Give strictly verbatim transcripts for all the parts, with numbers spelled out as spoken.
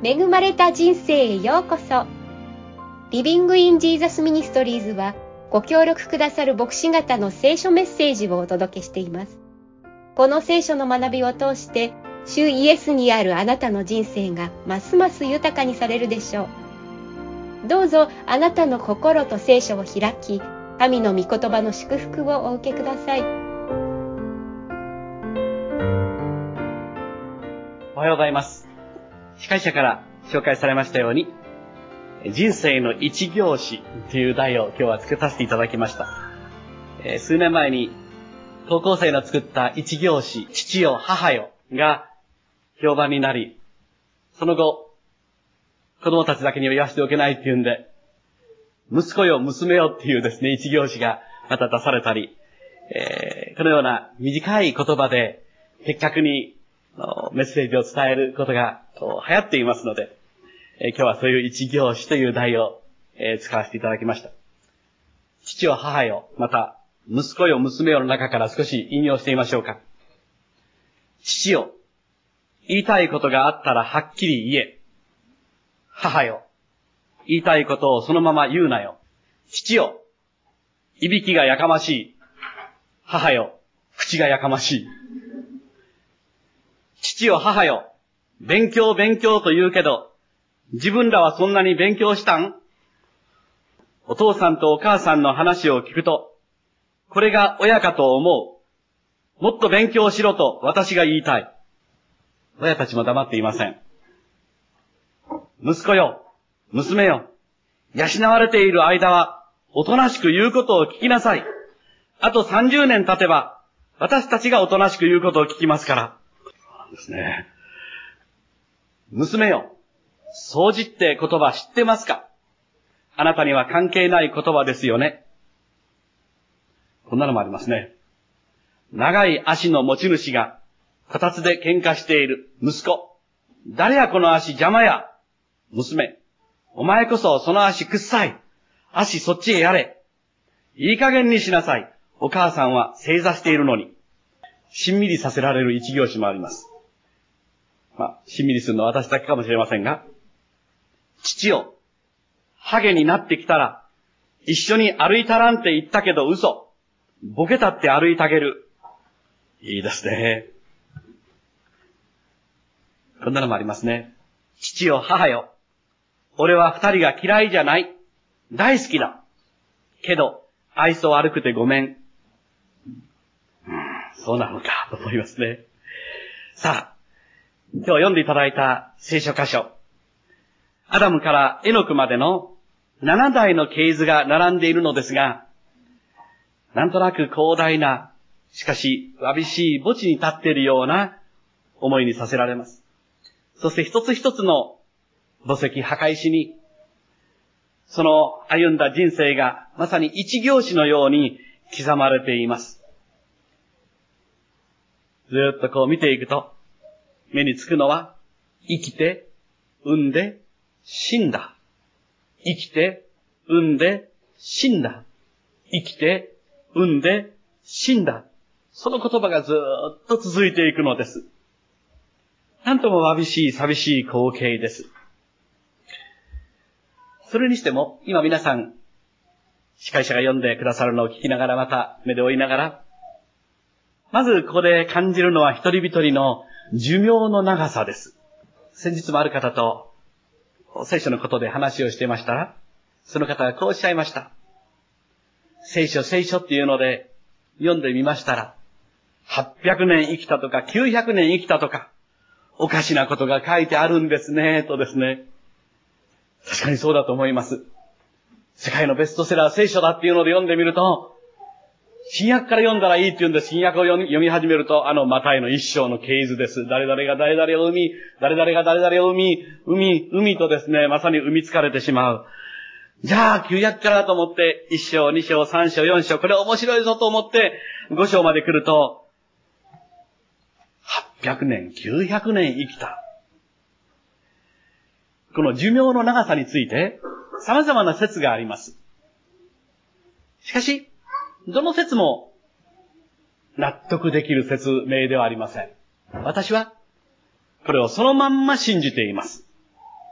恵まれた人生へようこそ。リビングインジーザスミニストリーズはご協力くださる牧師方の聖書メッセージをお届けしています。この聖書の学びを通して主イエスにあるあなたの人生がますます豊かにされるでしょう。どうぞあなたの心と聖書を開き、神の御言葉の祝福をお受けください。 おはようございます。司会者から紹介されましたように、人生の一行詞という題を今日は作らせていただきました。えー、数年前に高校生の作った一行詞、父よ母よが評判になり、その後、子供たちだけには言わせておけないっていうんで、息子よ娘よっていうですね、一行詞がまた出されたり、えー、このような短い言葉で的確にメッセージを伝えることが流行っていますので、えー、今日はそういう一行詞という題を、えー、使わせていただきました。父よ母よ、また息子よ娘よの中から少し引用してみましょうか。父よ、言いたいことがあったらはっきり言え。母よ、言いたいことをそのまま言うなよ。父よ、いびきがやかましい。母よ、口がやかましい。父よ母よ、勉強勉強と言うけど、自分らはそんなに勉強したん？お父さんとお母さんの話を聞くと、これが親かと思う。もっと勉強しろと私が言いたい。親たちも黙っていません。息子よ、娘よ、養われている間は、おとなしく言うことを聞きなさい。あとさんじゅうねん経てば、私たちがおとなしく言うことを聞きますから。そうなんですね。娘よ、掃除って言葉知ってますか？あなたには関係ない言葉ですよね。こんなのもありますね。長い足の持ち主が、こたつで喧嘩している息子。誰やこの足邪魔や。娘。お前こそその足くっさい。足そっちへやれ。いい加減にしなさい。お母さんは正座しているのに。しんみりさせられる一行詞もあります。まあ、しんみりするのは私だけかもしれませんが、父よ、ハゲになってきたら、一緒に歩いたらんって言ったけど嘘。ボケたって歩いてあげる。いいですね。こんなのもありますね。父よ、母よ、俺は二人が嫌いじゃない。大好きだ。けど、愛想悪くてごめん。うん、そうなのか、と思いますね。さあ、今日読んでいただいた聖書箇所。アダムからエノクまでの七代の系図が並んでいるのですが、なんとなく広大な、しかしわびしい墓地に立っているような思いにさせられます。そして一つ一つの墓石、墓石に、その歩んだ人生がまさに一行詞のように刻まれています。ずーっとこう見ていくと、目につくのは、生きて、産んで、死んだ。生きて、産んで、死んだ。生きて、産んで、死んだ。その言葉がずーっと続いていくのです。なんともわびしい、寂しい光景です。それにしても、今皆さん、司会者が読んでくださるのを聞きながら、また目で追いながら、まずここで感じるのは一人一人の寿命の長さです。先日もある方と聖書のことで話をしていましたら、その方がこうおっしゃいました。聖書、聖書っていうので読んでみましたら、はっぴゃくねん生きたとかきゅうひゃくねん生きたとか、おかしなことが書いてあるんですね、とですね。確かにそうだと思います。世界のベストセラー聖書だっていうので読んでみると、新約から読んだらいいって言うんで、新約を読み、読み始めると、あのマタイの一章の系図です。誰々が誰々を生み、誰々が誰々を生み、海、海とですね、まさに生みつかれてしまう。じゃあ、旧約からだと思って、一章、二章、三章、四章、これ面白いぞと思って、五章まで来ると、はっぴゃくねん、きゅうひゃくねん生きた。この寿命の長さについて、様々な説があります。しかし、どの説も納得できる説明ではありません。私はこれをそのまんま信じています。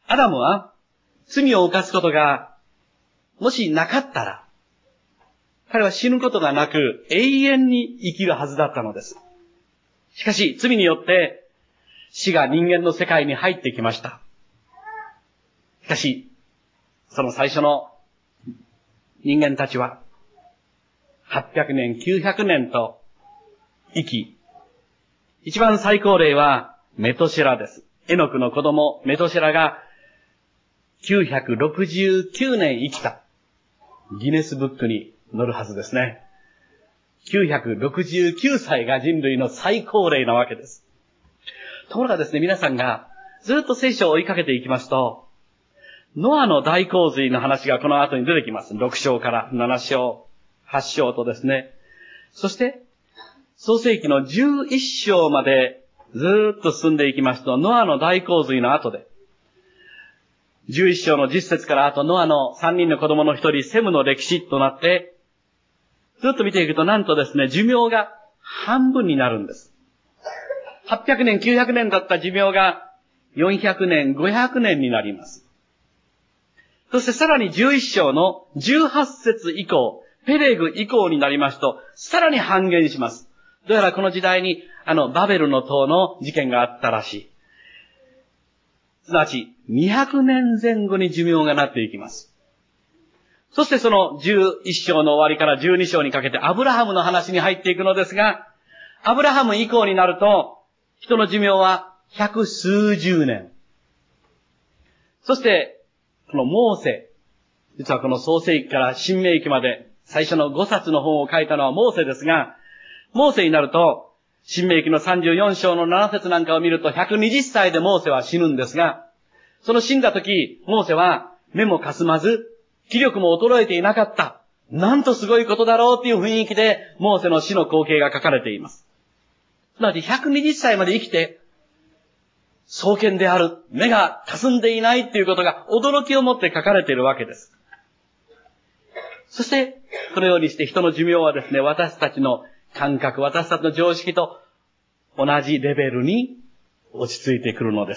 アダムは罪を犯すことがもしなかったら、彼は死ぬことがなく永遠に生きるはずだったのです。しかし罪によって死が人間の世界に入ってきました。しかし、その最初の人間たちははっぴゃくねん、きゅうひゃくねんと生き、一番最高齢はメトシェラです。エノクの子供メトシェラがきゅうひゃくろくじゅうきゅうねん生きた。ギネスブックに載るはずですね。きゅうひゃくろくじゅうきゅうさいが人類の最高齢なわけです。ところがですね、皆さんがずっと聖書を追いかけていきますと、ノアの大洪水の話がこの後に出てきます。ろく章からなな章、はち章とですね。そして、創世記のじゅういっ章までずーっと進んでいきますと、ノアの大洪水の後で、じゅういっ章のじゅっ節からあとノアのさんにんの子供の一人、セムの歴史となって、ずっと見ていくとなんとですね、寿命が半分になるんです。はっぴゃくねん、きゅうひゃくねんだった寿命がよんひゃくねん、ごひゃくねんになります。そしてさらにじゅういっ章のじゅうはち節以降、ペレグ以降になりますと、さらに半減します。どうやらこの時代に、あの、バベルの塔の事件があったらしい。すなわち、にひゃくねんぜん後に寿命がなっていきます。そしてそのじゅういっ章の終わりからじゅうに章にかけてアブラハムの話に入っていくのですが、アブラハム以降になると、人の寿命は百数十年。そして、このモーセ、実はこの創世記から新明記まで最初のご冊の本を書いたのはモーセですが、モーセになると、新明記のさんじゅうよん章のなな節なんかを見るとひゃくにじゅっさいでモーセは死ぬんですが、その死んだ時、モーセは目もかすまず、気力も衰えていなかった。なんとすごいことだろうっていう雰囲気で、モーセの死の光景が書かれています。つまりひゃくにじゅっさいまで生きて、壮健である、目が霞んでいないっていうことが驚きを持って書かれているわけです。そして、このようにして人の寿命はですね、私たちの感覚、私たちの常識と同じレベルに落ち着いてくるのです。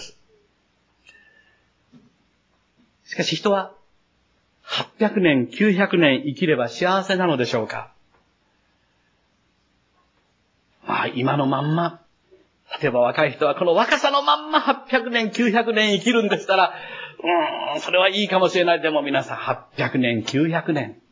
しかし人ははっぴゃくねん、きゅうひゃくねん生きれば幸せなのでしょうか？まあ今のまんま、例えば若い人はこの若さのまんまはっぴゃくねん、きゅうひゃくねん生きるんでしたら、うーん、それはいいかもしれない。でも皆さんはっぴゃくねん、きゅうひゃくねん。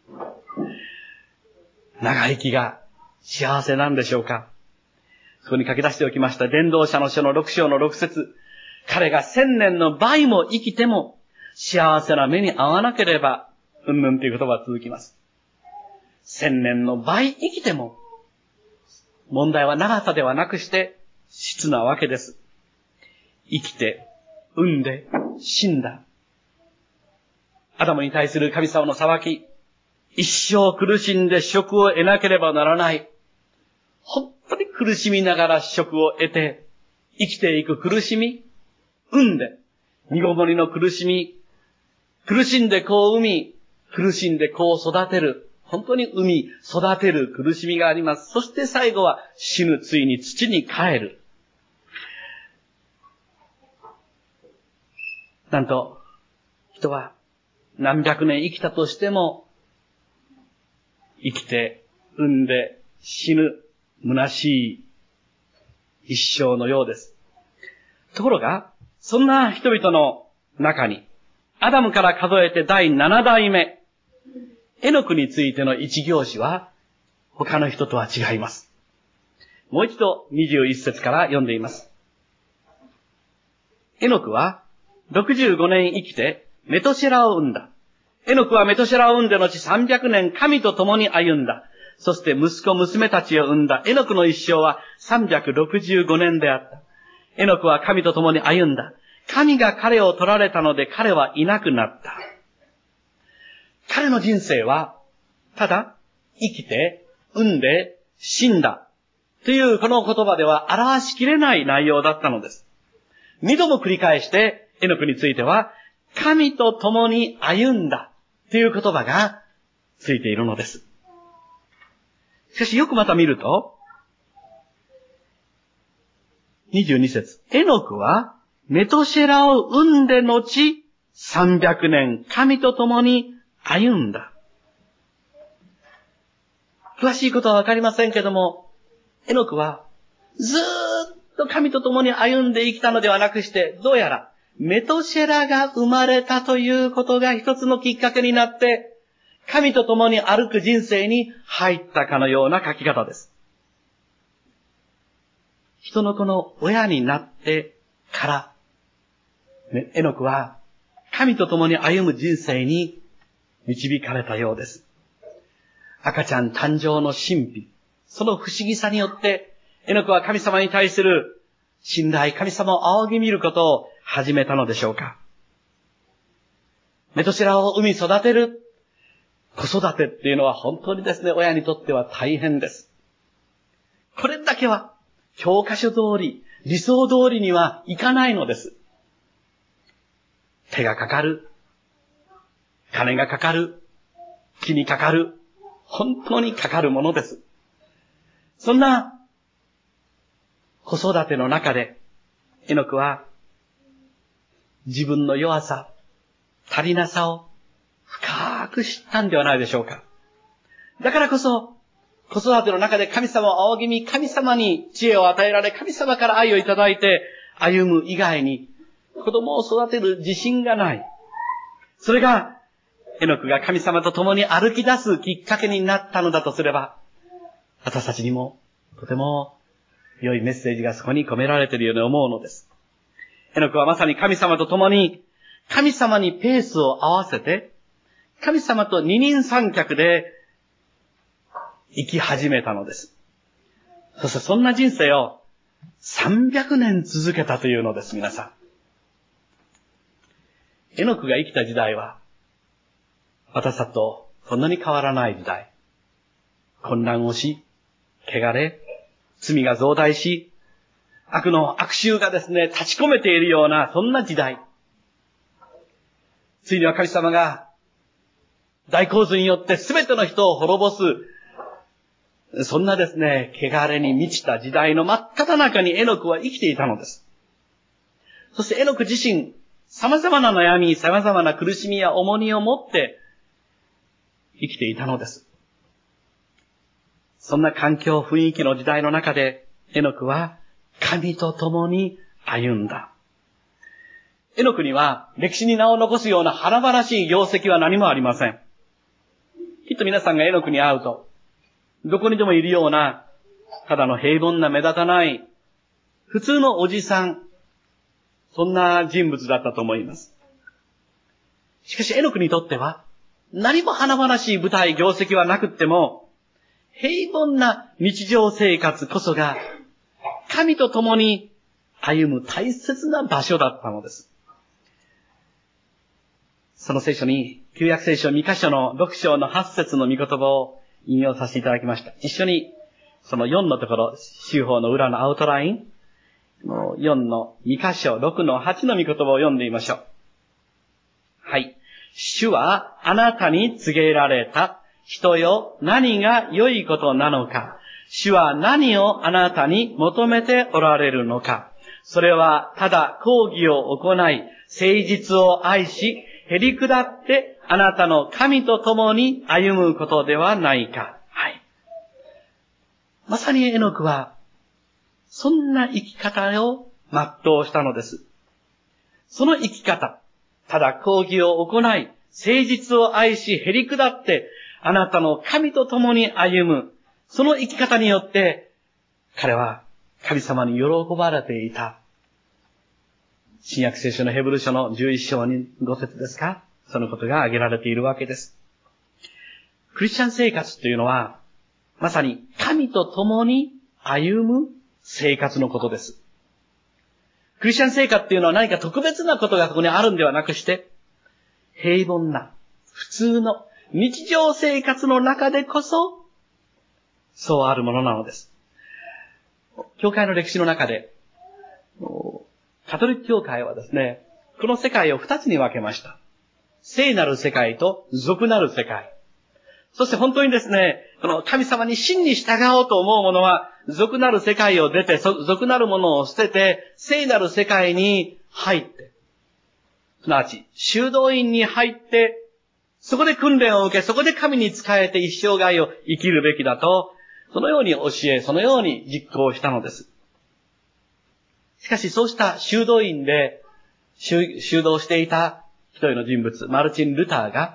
長生きが幸せなんでしょうか？そこに書き出しておきました伝道者の書のろく章のろく節。彼が千年の倍も生きても幸せな目に遭わなければ、うんぬんという言葉が続きます。千年の倍生きても、問題は長さではなくして質なわけです。生きて、産んで、死んだ。アダムに対する神様の裁き、一生苦しんで職を得なければならない。本当に苦しみながら職を得て、生きていく苦しみ、産んで、身ごもりの苦しみ、苦しんで子を産み、苦しんで子を育てる。本当に産み、育てる苦しみがあります。そして最後は死ぬ、ついに土に帰る。なんと、人は何百年生きたとしても、生きて、産んで、死ぬ、虚しい一生のようです。ところが、そんな人々の中に、アダムから数えて第七代目、エノクについての一行詞は、他の人とは違います。もう一度にじゅういち節から読んでいます。エノクは、ろくじゅうごねん生きて、メトシェラを産んだ。エノクはメトシェラを産んで後さんびゃくねん神と共に歩んだ。そして息子娘たちを産んだ。エノクの一生はさんびゃくろくじゅうごねんであった。エノクは神と共に歩んだ。神が彼を取られたので彼はいなくなった。彼の人生は、ただ生きて、産んで、死んだ。というこの言葉では表しきれない内容だったのです。二度も繰り返して、エノクについては、神と共に歩んだ。という言葉がついているのです。しかしよくまた見ると、にじゅうに節。エノクはメトシェラを産んで後、さんびゃくねん神と共に歩んだ。詳しいことはわかりませんけども、エノクはずーっと神と共に歩んで生きたのではなくして、どうやらメトシェラが生まれたということが一つのきっかけになって、神と共に歩く人生に入ったかのような書き方です。人の子の親になってから、エノクは神と共に歩む人生に導かれたようです。赤ちゃん誕生の神秘、その不思議さによって、エノクは神様に対する信頼、神様を仰ぎ見ることを始めたのでしょうか。メトシェラを産み育てる子育てっていうのは本当にですね、親にとっては大変です。これだけは教科書通り、理想通りにはいかないのです。手がかかる、金がかかる、気にかかる、本当にかかるものです。そんな子育ての中で、エノクは自分の弱さ、足りなさを深く知ったんではないでしょうか。だからこそ、子育ての中で神様を仰ぎ見、神様に知恵を与えられ、神様から愛をいただいて歩む以外に、子供を育てる自信がない。それが、エノクが神様と共に歩き出すきっかけになったのだとすれば、私たちにもとても良いメッセージがそこに込められているように思うのです。エノクはまさに神様と共に、神様にペースを合わせて、神様と二人三脚で生き始めたのです。そしてそんな人生をさんびゃくねん続けたというのです、皆さん。エノクが生きた時代は、私たちとそんなに変わらない時代。混乱をし、汚れ、罪が増大し、悪の悪臭がですね、立ち込めているような、そんな時代。ついには神様が、大洪水によって全ての人を滅ぼす、そんなですね、汚れに満ちた時代の真っ只中にエノクは生きていたのです。そしてエノク自身、様々な悩み、様々な苦しみや重荷を持って生きていたのです。そんな環境、雰囲気の時代の中で、エノクは神と共に歩んだ。エノクには歴史に名を残すような華々しい業績は何もありません。きっと皆さんがエノクに会うと、どこにでもいるような、ただの平凡な目立たない、普通のおじさん、そんな人物だったと思います。しかしエノクにとっては、何も華々しい舞台、業績はなくっても、平凡な日常生活こそが、神と共に歩む大切な場所だったのです。その聖書に、旧約聖書ミカ書のろく章のはち節の御言葉を引用させていただきました。一緒に、そのよんのところ、修法の裏のアウトライン、よんのミカ書ろくのはちの御言葉を読んでみましょう。はい。主はあなたに告げられた。人よ、何が良いことなのか。主は何をあなたに求めておられるのか。それはただ公義を行い、誠実を愛し、へり下ってあなたの神と共に歩むことではないか。はい。まさにエノクは、そんな生き方を全うしたのです。その生き方、ただ公義を行い、誠実を愛し、へり下って、あなたの神と共に歩む、その生き方によって、彼は神様に喜ばれていた。新約聖書のヘブル書のじゅういち章にご節ですか？そのことが挙げられているわけです。クリスチャン生活というのは、まさに神と共に歩む生活のことです。クリスチャン生活というのは何か特別なことがここにあるんではなくして、平凡な、普通の日常生活の中でこそ、そうあるものなのです。教会の歴史の中で、カトリック教会はですね、この世界を二つに分けました。聖なる世界と俗なる世界。そして本当にですね、この神様に真に従おうと思う者は、俗なる世界を出て、俗なるものを捨てて、聖なる世界に入って、すなわち修道院に入って、そこで訓練を受け、そこで神に仕えて一生涯を生きるべきだと、そのように教え、そのように実行したのです。しかしそうした修道院で修道していた一人の人物、マルチン・ルターが、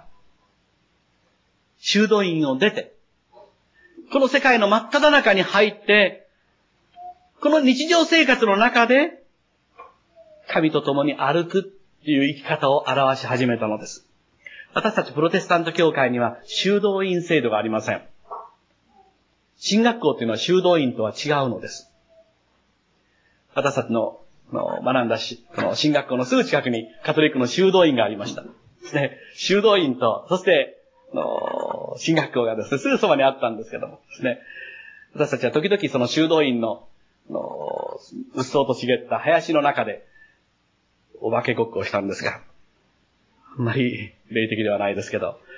修道院を出て、この世界の真っ只中に入って、この日常生活の中で、神と共に歩くっていう生き方を表し始めたのです。私たちプロテスタント教会には修道院制度がありません。神学校というのは修道院とは違うのです。私たちの学んだし、この神学校のすぐ近くにカトリックの修道院がありました。で、修道院と、そして、の神学校がですね、すぐそばにあったんですけどもですね、私たちは時々その修道院の、のうっそうと茂った林の中でお化けごっこをしたんですが、あんまり霊的ではないですけど、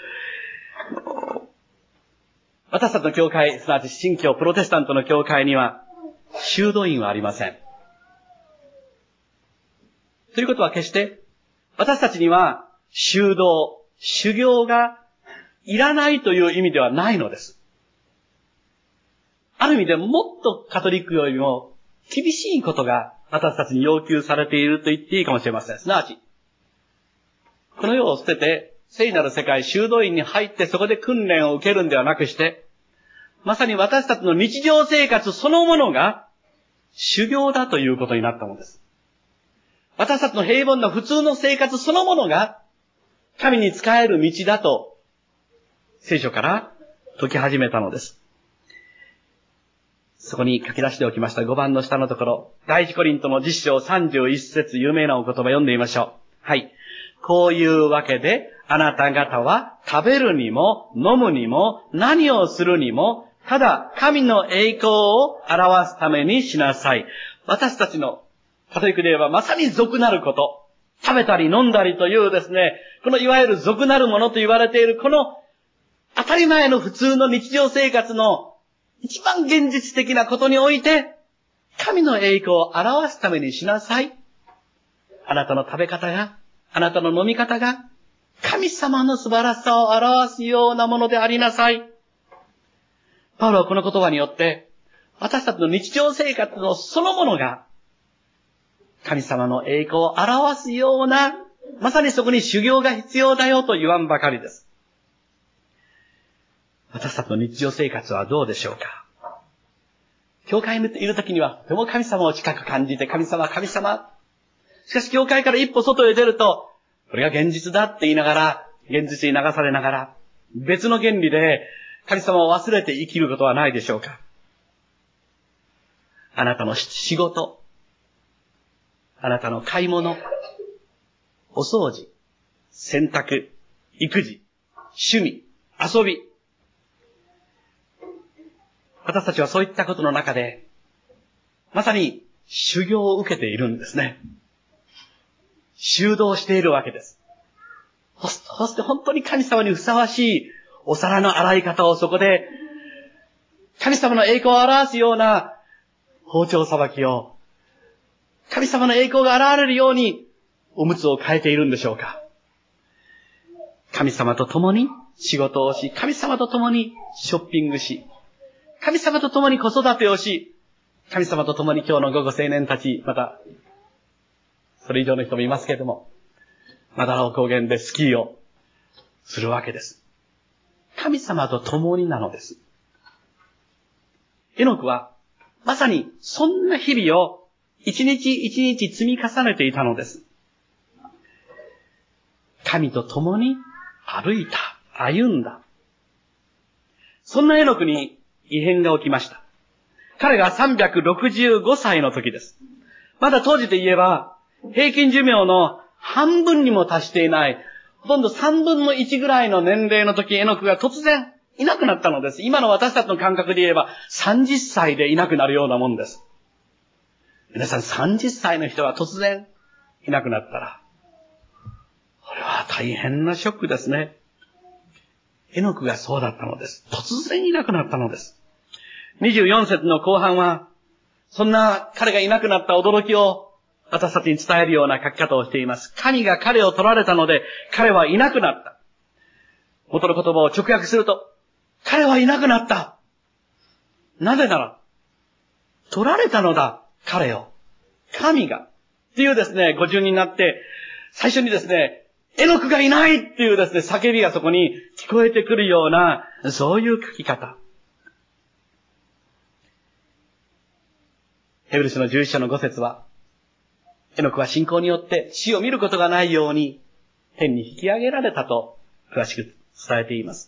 私たちの教会、すなわち新教プロテスタントの教会には修道院はありません。ということは決して私たちには修道、修行がいらないという意味ではないのです。ある意味でもっとカトリックよりも厳しいことが私たちに要求されていると言っていいかもしれません。すなわち、この世を捨てて聖なる世界、修道院に入ってそこで訓練を受けるんではなくして、まさに私たちの日常生活そのものが修行だということになったのです。私たちの平凡な普通の生活そのものが神に仕える道だと聖書から説き始めたのです。そこに書き出しておきましたごばんの下のところ、第一コリントのじゅっ章さんじゅういち節、有名なお言葉読んでみましょう。はい。こういうわけで、あなた方は食べるにも飲むにも何をするにも、ただ神の栄光を表すためにしなさい。私たちのカトリックで言えばまさに俗なること。食べたり飲んだりというですね、このいわゆる俗なるものと言われているこの当たり前の普通の日常生活の一番現実的なことにおいて、神の栄光を表すためにしなさい。あなたの食べ方が、あなたの飲み方が、神様の素晴らしさを表すようなものでありなさい。パウロはこの言葉によって、私たちの日常生活のそのものが、神様の栄光を表すような、まさにそこに修行が必要だよと言わんばかりです。私たちの日常生活はどうでしょうか。教会にいるときには、とても神様を近く感じて、神様、神様。しかし教会から一歩外へ出ると、これが現実だって言いながら、現実に流されながら、別の原理で神様を忘れて生きることはないでしょうか。あなたの仕事、あなたの買い物、お掃除、洗濯、育児、趣味、遊び。私たちはそういったことの中で、まさに修行を受けているんですね。修道しているわけです。そして本当に神様にふさわしいお皿の洗い方をそこで、神様の栄光を表すような包丁さばきを、神様の栄光が現れるようにおむつを変えているんでしょうか。神様と共に仕事をし、神様と共にショッピングし、神様と共に子育てをし、神様と共に今日の午後青年たち、また、それ以上の人もいますけれども、マダラオ高原でスキーをするわけです。神様と共になのです。エノクは、まさにそんな日々を一日一日積み重ねていたのです。神と共に歩いた、歩んだ。そんなエノクに異変が起きました。彼がさんびゃくろくじゅうごさいの時です。まだ当時で言えば、平均寿命の半分にも達していない、ほとんどさんぶんのいちぐらいの年齢の時、エノクが突然いなくなったのです。今の私たちの感覚で言えば、さんじゅっさいでいなくなるようなもんです。皆さんさんじゅっさいの人が突然いなくなったら、これは大変なショックですね。エノクがそうだったのです。突然いなくなったのです。にじゅうよん節の後半は、そんな彼がいなくなった驚きを私たちに伝えるような書き方をしています。神が彼を取られたので、彼はいなくなった。元の言葉を直訳すると、彼はいなくなった。なぜなら、取られたのだ、彼を。神が。っていうですね、語順になって、最初にですね、エノクがいないっていうですね、叫びがそこに聞こえてくるような、そういう書き方。ヘブル書のじゅういち章のご節は、エノクは信仰によって死を見ることがないように、天に引き上げられたと詳しく伝えています。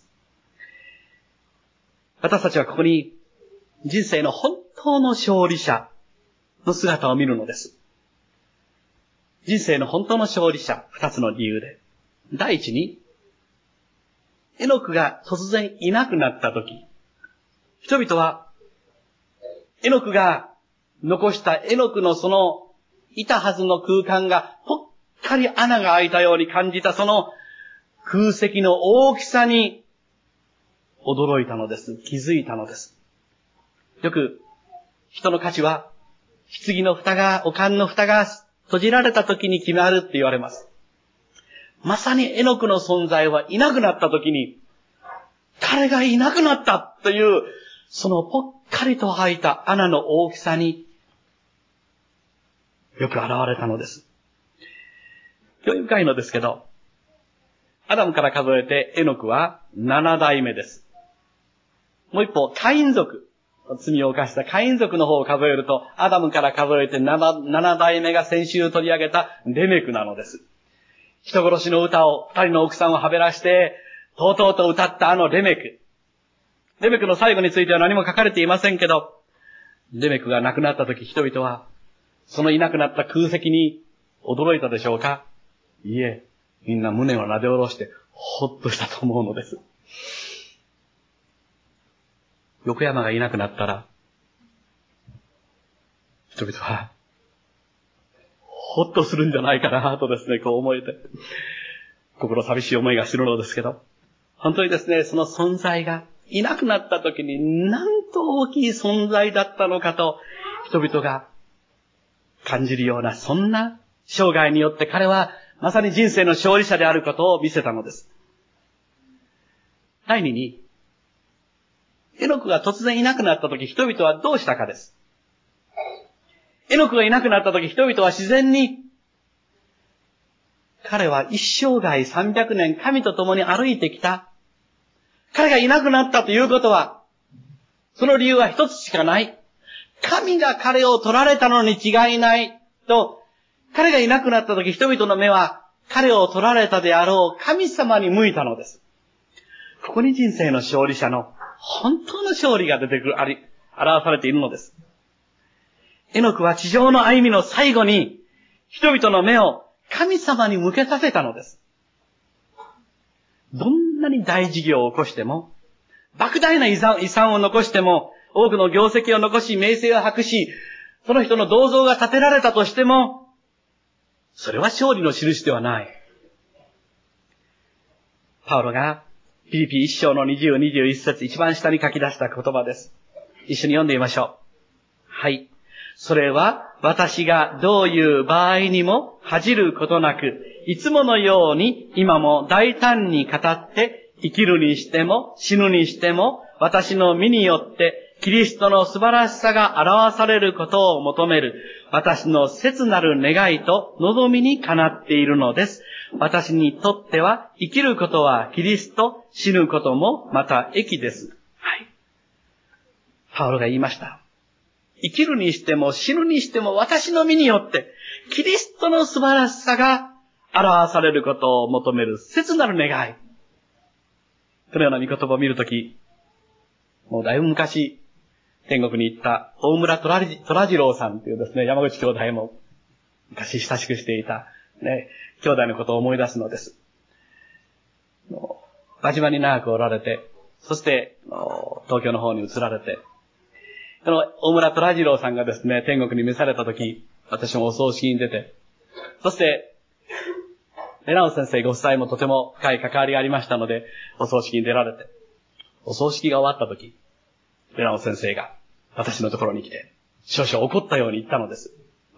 私たちはここに、人生の本当の勝利者の姿を見るのです。人生の本当の勝利者、二つの理由で。第一に、エノクが突然いなくなったとき、人々は、エノクが残したエノクのその、いたはずの空間が、ぽっかり穴が開いたように感じたその空席の大きさに、驚いたのです。気づいたのです。よく、人の価値は、棺の蓋が、お棺の蓋が閉じられた時に決まるって言われます。まさにエノクの存在はいなくなった時に、彼がいなくなったという、そのぽっかりと開いた穴の大きさに、よく現れたのです。興味深いのですけど、アダムから数えてエノクはなな代目です。もう一方、カイン族、罪を犯したカイン族の方を数えると、アダムから数えて 7, 7代目が先週取り上げたレメクなのです。人殺しの歌を二人の奥さんをはべらして、とうとうと歌ったあのレメク。レメクの最後については何も書かれていませんけど、レメクが亡くなった時、人々は、そのいなくなった空席に驚いたでしょうか？いいえ、みんな胸をなで下ろして、ほっとしたと思うのです。横山がいなくなったら、人々は、ほっとするんじゃないかなとですね、こう思えて、心寂しい思いがするのですけど、本当にですね、その存在がいなくなった時に、なんと大きい存在だったのかと、人々が感じるような、そんな生涯によって彼は、まさに人生の勝利者であることを見せたのです。第二に、エノクが突然いなくなったとき、人々はどうしたかです。エノクがいなくなったとき、人々は自然に、彼は一生涯さんびゃくねん神と共に歩いてきた。彼がいなくなったということは、その理由は一つしかない。神が彼を取られたのに違いないと、彼がいなくなったとき、人々の目は彼を取られたであろう神様に向いたのです。ここに人生の勝利者の本当の勝利が出てくる、あり、表されているのです。エノクは地上の歩みの最後に、人々の目を神様に向けさせたのです。どんなに大事業を起こしても、莫大な遺産、遺産を残しても、多くの業績を残し、名声を博し、その人の銅像が建てられたとしても、それは勝利の印ではない。パウロが、フィリピ一章のにじゅう、にじゅういち節、一番下に書き出した言葉です。一緒に読んでみましょう。はい。それは、私がどういう場合にも恥じることなく、いつものように今も大胆に語って、生きるにしても死ぬにしても、私の身によってキリストの素晴らしさが表されることを求める、私の切なる願いと望みにかなっているのです。私にとっては生きることはキリスト、死ぬこともまた益です。はい。パウロが言いました。生きるにしても死ぬにしても私の身によってキリストの素晴らしさが表されることを求める切なる願い。このような御言葉を見るとき、もうだいぶ昔、天国に行った大村虎次郎さんというですね、山口兄弟も昔親しくしていた、ね、兄弟のことを思い出すのです。輪島に長くおられて、そして東京の方に移られて、この大村虎次郎さんがですね、天国に召されたとき、私もお葬式に出て、そして、レナウ先生ご夫妻もとても深い関わりがありましたので、お葬式に出られて、お葬式が終わったとき、レナウ先生が私のところに来て、少々怒ったように言ったのです。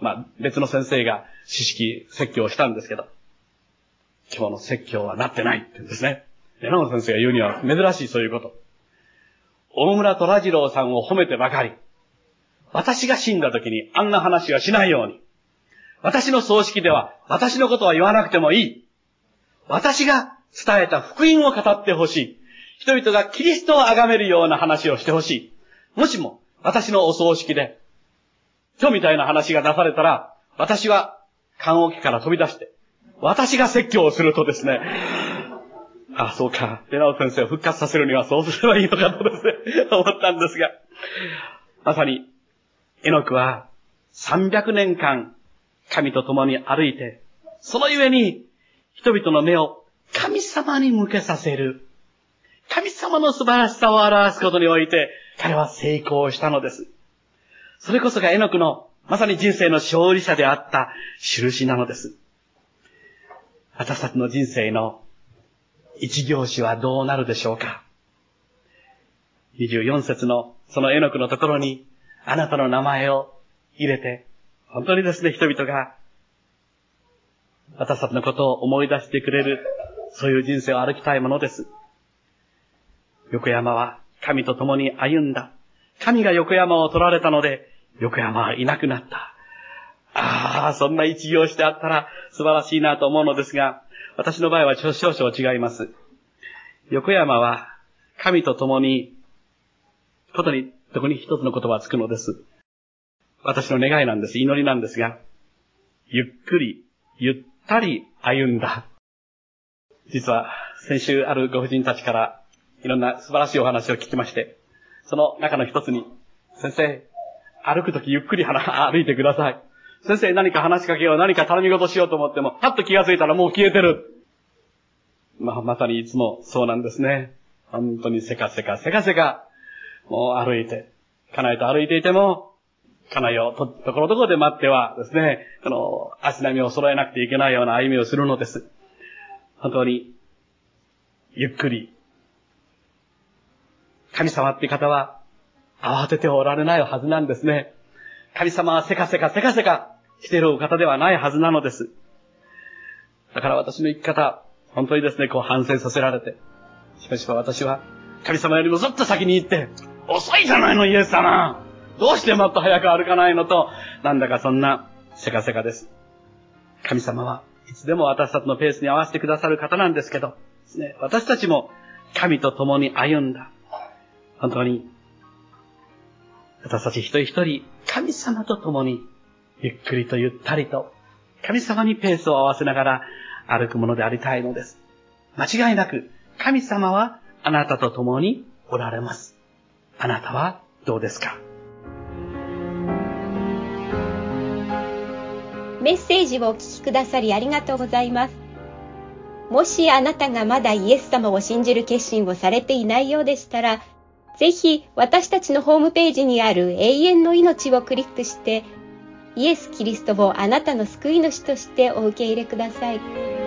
まあ、別の先生が知識説教をしたんですけど、今日の説教はなってないって言うんですね。榎本先生が言うには珍しいそういうこと。大村虎次郎さんを褒めてばかり、私が死んだ時にあんな話はしないように、私の葬式では私のことは言わなくてもいい。私が伝えた福音を語ってほしい。人々がキリストを崇めるような話をしてほしい。もしも私のお葬式で今日みたいな話が出されたら、私は棺桶から飛び出して、私が説教をするとですね、あ、そうか、レナオ先生を復活させるにはそうすればいいのかとですね、思ったんですが、まさに、エノクはさんびゃくねんかん神と共に歩いて、そのゆえに人々の目を神様に向けさせる。神様の素晴らしさを表すことにおいて、彼は成功したのです。それこそがエノクのまさに人生の勝利者であった印なのです。私たちの人生の一行詞はどうなるでしょうか。にじゅうよん節のそのエノクのところにあなたの名前を入れて、本当にですね、人々が私たちのことを思い出してくれる、そういう人生を歩きたいものです。横山は神と共に歩んだ。神が横山を取られたので、横山はいなくなった。ああ、そんな一行してあったら素晴らしいなと思うのですが、私の場合は少々違います。横山は神と共に、ことに、特に一つの言葉がつくのです。私の願いなんです。祈りなんですが、ゆっくり、ゆったり歩んだ。実は先週あるご婦人たちからいろんな素晴らしいお話を聞きまして、その中の一つに、先生、歩くときゆっくり歩いてください。先生、何か話しかけよう、何か頼み事しようと思っても、パッと気がついたらもう消えてる。まあ、まさにいつもそうなんですね。本当にせかせかせかせか、もう歩いて、家内と歩いていても、家内をと、ところどころで待ってはですね、この足並みを揃えなくてはいけないような歩みをするのです。本当に、ゆっくり。神様って方は、慌てておられないはずなんですね。神様はせかせかせかせかしているお方ではないはずなのです。だから私の生き方、本当にですね、こう反省させられて。しかし私は、神様よりもずっと先に行って、遅いじゃないのイエス様、どうしてもっと早く歩かないのと、なんだかそんなせかせかです。神様はいつでも私たちのペースに合わせてくださる方なんですけど、ですね、私たちも神と共に歩んだ。本当に、私たち一人一人、神様と共に、ゆっくりとゆったりと、神様にペースを合わせながら歩くものでありたいのです。間違いなく、神様はあなたと共におられます。あなたはどうですか？ メッセージをお聞きくださりありがとうございます。もしあなたがまだイエス様を信じる決心をされていないようでしたら、ぜひ私たちのホームページにある永遠の命をクリックして、イエス・キリストをあなたの救い主としてお受け入れください。